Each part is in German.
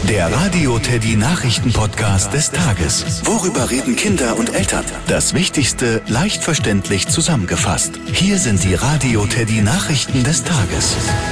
Der Radio Teddy Nachrichten-Podcast des Tages. Worüber reden Kinder und Eltern? Das Wichtigste leicht verständlich zusammengefasst. Hier sind die Radio Teddy Nachrichten des Tages.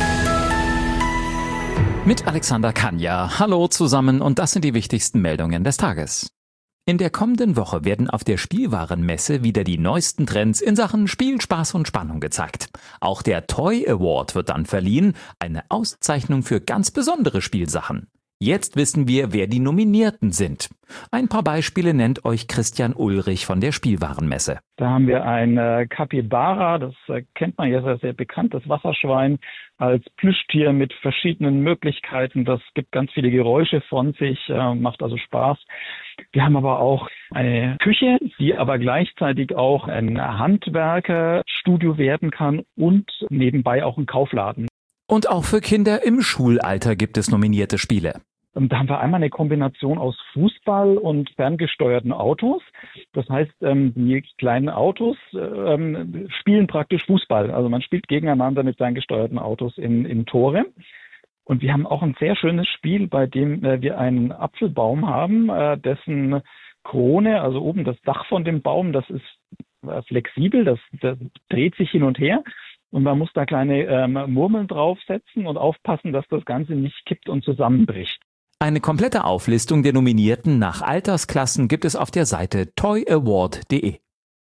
Mit Alexander Kanja. Hallo zusammen und das sind die wichtigsten Meldungen des Tages. In der kommenden Woche werden auf der Spielwarenmesse wieder die neuesten Trends in Sachen Spiel, Spaß und Spannung gezeigt. Auch der Toy Award wird dann verliehen, eine Auszeichnung für ganz besondere Spielsachen. Jetzt wissen wir, wer die Nominierten sind. Ein paar Beispiele nennt euch Christian Ulrich von der Spielwarenmesse. Da haben wir ein Capybara, das kennt man ja sehr bekannt, das Wasserschwein, als Plüschtier mit verschiedenen Möglichkeiten. Das gibt ganz viele Geräusche von sich, macht also Spaß. Wir haben aber auch eine Küche, die aber gleichzeitig auch ein Handwerkerstudio werden kann und nebenbei auch ein Kaufladen. Und auch für Kinder im Schulalter gibt es nominierte Spiele. Da haben wir einmal eine Kombination aus Fußball und ferngesteuerten Autos. Das heißt, die kleinen Autos spielen praktisch Fußball. Also man spielt gegeneinander mit ferngesteuerten Autos in Tore. Und wir haben auch ein sehr schönes Spiel, bei dem wir einen Apfelbaum haben, dessen Krone, also oben das Dach von dem Baum, das ist flexibel, das dreht sich hin und her. Und man muss da kleine Murmeln draufsetzen und aufpassen, dass das Ganze nicht kippt und zusammenbricht. Eine komplette Auflistung der Nominierten nach Altersklassen gibt es auf der Seite toyaward.de.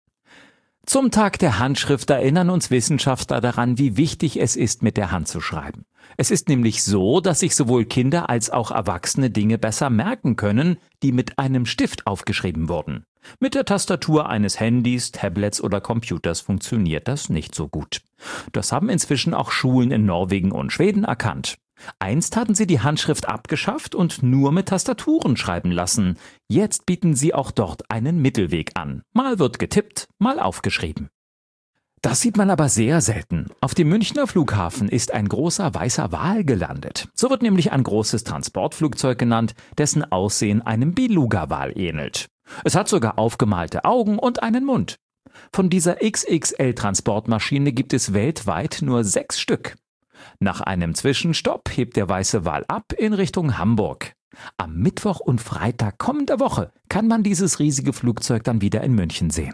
Zum Tag der Handschrift erinnern uns Wissenschaftler daran, wie wichtig es ist, mit der Hand zu schreiben. Es ist nämlich so, dass sich sowohl Kinder als auch Erwachsene Dinge besser merken können, die mit einem Stift aufgeschrieben wurden. Mit der Tastatur eines Handys, Tablets oder Computers funktioniert das nicht so gut. Das haben inzwischen auch Schulen in Norwegen und Schweden erkannt. Einst hatten sie die Handschrift abgeschafft und nur mit Tastaturen schreiben lassen. Jetzt bieten sie auch dort einen Mittelweg an. Mal wird getippt, mal aufgeschrieben. Das sieht man aber sehr selten. Auf dem Münchner Flughafen ist ein großer weißer Wal gelandet. So wird nämlich ein großes Transportflugzeug genannt, dessen Aussehen einem Beluga-Wal ähnelt. Es hat sogar aufgemalte Augen und einen Mund. Von dieser XXL-Transportmaschine gibt es weltweit nur 6 Stück. Nach einem Zwischenstopp hebt der weiße Wal ab in Richtung Hamburg. Am Mittwoch und Freitag kommender Woche kann man dieses riesige Flugzeug dann wieder in München sehen.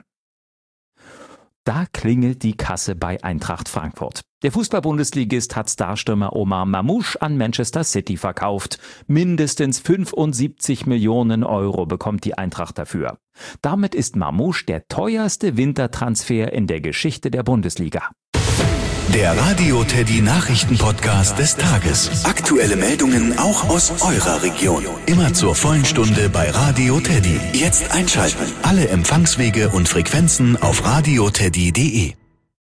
Da klingelt die Kasse bei Eintracht Frankfurt. Der Fußball-Bundesligist hat Starstürmer Omar Mamouche an Manchester City verkauft. Mindestens 75 Millionen Euro bekommt die Eintracht dafür. Damit ist Mamouche der teuerste Wintertransfer in der Geschichte der Bundesliga. Der Radio Teddy Nachrichten-Podcast des Tages. Aktuelle Meldungen auch aus eurer Region. Immer zur vollen Stunde bei Radio Teddy. Jetzt einschalten. Alle Empfangswege und Frequenzen auf radioteddy.de.